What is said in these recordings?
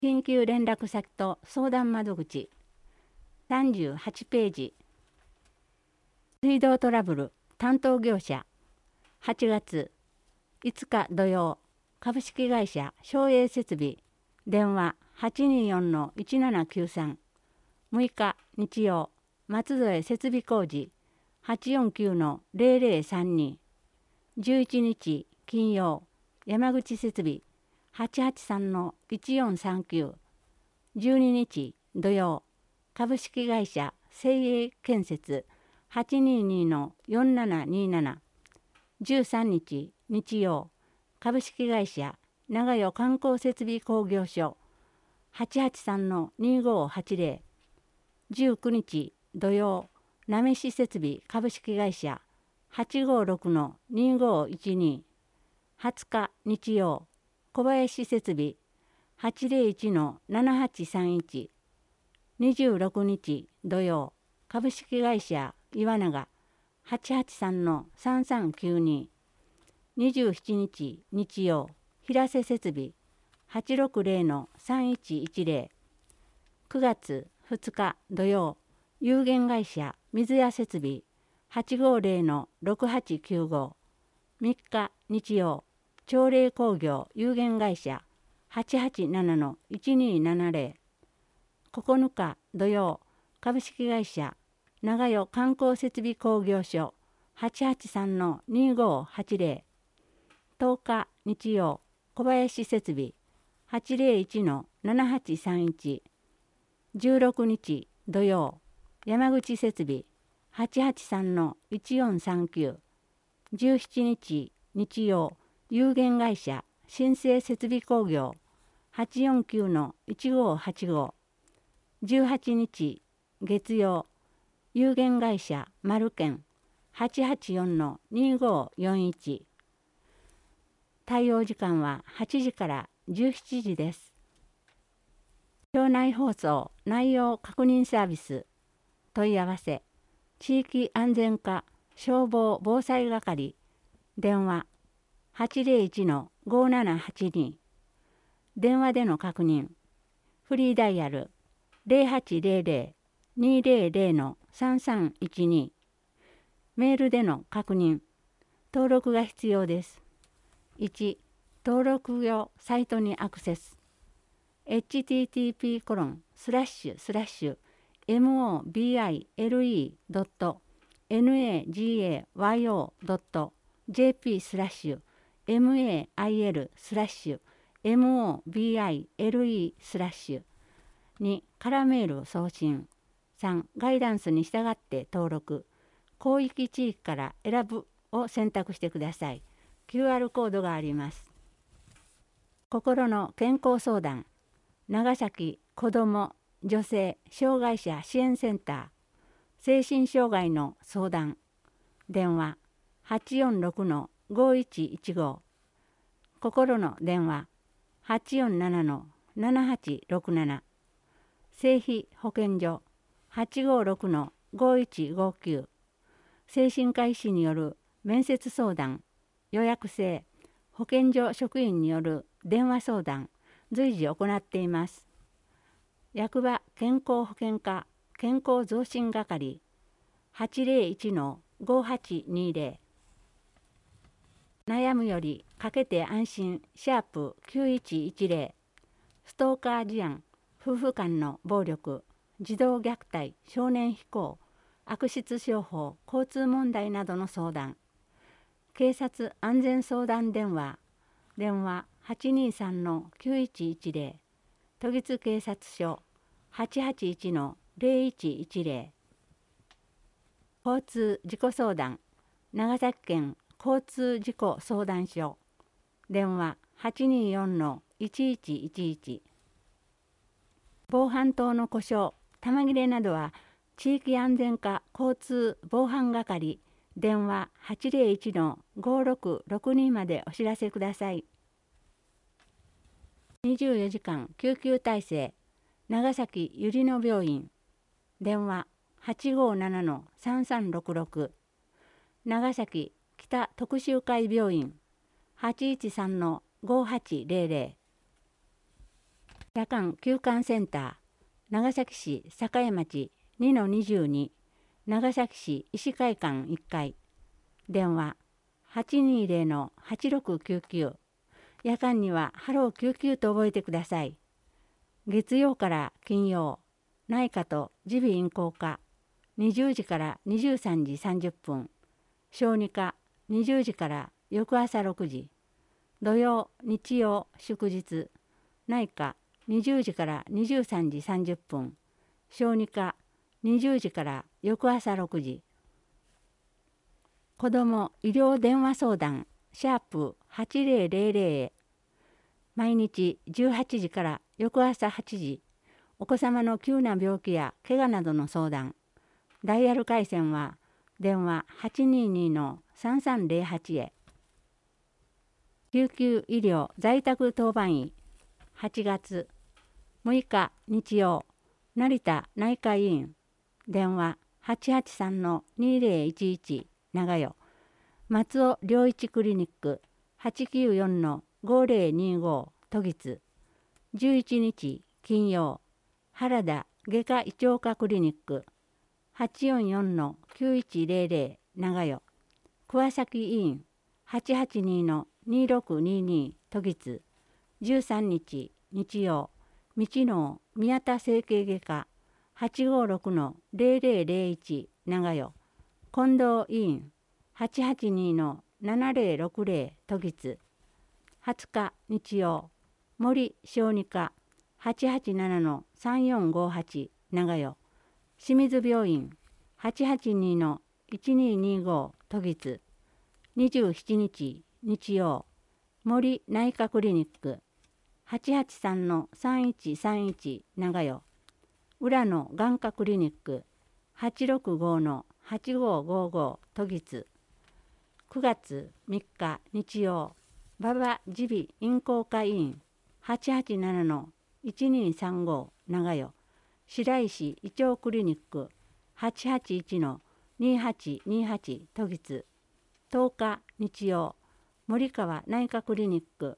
緊急連絡先と相談窓口38ページ。水道トラブル担当業者8月5日土曜株式会社省営設備電話824-1793 6日日曜松添設備工事849-0032 11日金曜山口設備883-1439 12日土曜株式会社西英建設822-4727 13日日曜株式会社長与観光設備工業所883-2580 19日土曜なめし設備株式会社856-2512 20日日曜小林設備801-7831 26日土曜株式会社岩永883-3392 27日日曜平瀬設備860-3110 9月2日土曜有限会社水屋設備850-6895 3日日曜朝礼工業有限会社887-1270 9日土曜株式会社長与観光設備工業所883-2580 10日日曜小林設備801-7831 16日土曜山口設備883-1439 17日日曜有限会社新生設備工業849-1585 18日月曜有限会社丸健884-2541 対応時間は8時から17時です。町内放送内容確認サービス問い合わせ地域安全課消防防災係電話801-5782 電話での確認フリーダイヤル0800-200-3312メールでの確認登録が必要です。1. 登録用サイトにアクセス http://mobile.nagayo.jp/mail/mobile/ 2. カラメール送信 3. ガイダンスに従って登録広域地域から選ぶを選択してください。QR コードがあります。心の健康相談長崎子ども女性障害者支援センター精神障害の相談電話846-5115心の電話847-7867精費保健所856-5159精神科医師による面接相談予約制保健所職員による電話相談随時行っています。役場健康保険課健康増進係801-5820悩むよりかけて安心#9110ストーカー事案夫婦間の暴力児童虐待少年非行悪質商法交通問題などの相談警察安全相談電話823-9110都立警察署881-0110交通事故相談長崎県交通事故相談所電話824-1111防犯灯の故障玉切れなどは地域安全課交通防犯係電話801-5662までお知らせください。24時間救急体制長崎ゆりの病院電話857-3366長崎北特集会病院813-5800 夜間休館センター長崎市栄町 2-22 長崎市医師会館1階電話820-8699夜間にはハロー救急と覚えてください。月曜から金曜内科と耳鼻咽喉科20時から23時30分小児科20時から翌朝6時土曜日曜祝日内科20時から23時30分小児科20時から翌朝6時子ども医療電話相談#8000へ毎日18時から翌朝8時お子様の急な病気や怪我などの相談ダイヤル回線は電話822-3308へ救急医療在宅当番医8月6日日曜成田内科医院電話883-2011長与松尾良一クリニック894-5025都立11日金曜原田外科胃腸科クリニック844-9100長与桑崎医院882-2622都立13日日曜道の宮田整形外科856-0001長与近藤医院882-7060都立20日日曜森小児科887-3458長与清水病院882-1225都立27日日曜森内科クリニック883-3131長与浦野眼科クリニック865-8555都立9月3日日曜馬場耳鼻咽喉科医院887-1235長与白石胃腸クリニック881-2828都立10日日曜森川内科クリニック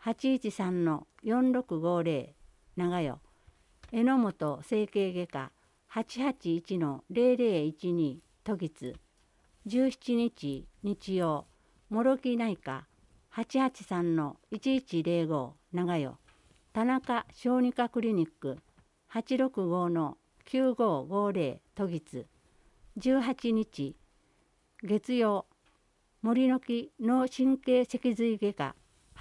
813-4650長与榎本整形外科881-0012都立17日日曜諸木内科883-1105長与田中小児科クリニック865-9550都立18日月曜森の木脳神経脊髄外科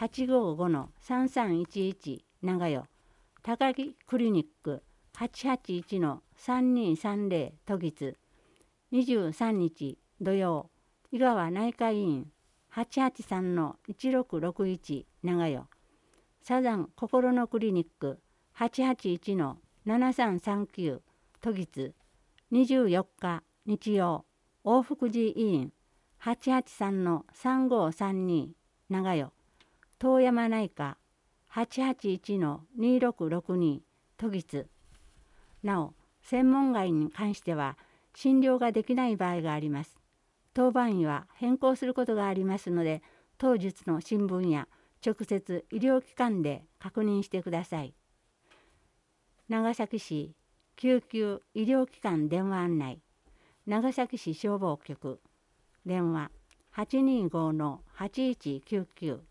855-3311長与高木クリニック881-3230都立23日土曜井川内科医院883-1661長与サザン心のクリニック881-7339都立24日日曜大福寺医院883-3532長与遠山内科881-2662都立なお専門外に関しては診療ができない場合があります。当番医は変更することがありますので当日の新聞や直接医療機関で確認してください。長崎市救急医療機関電話案内長崎市消防局電話825-8199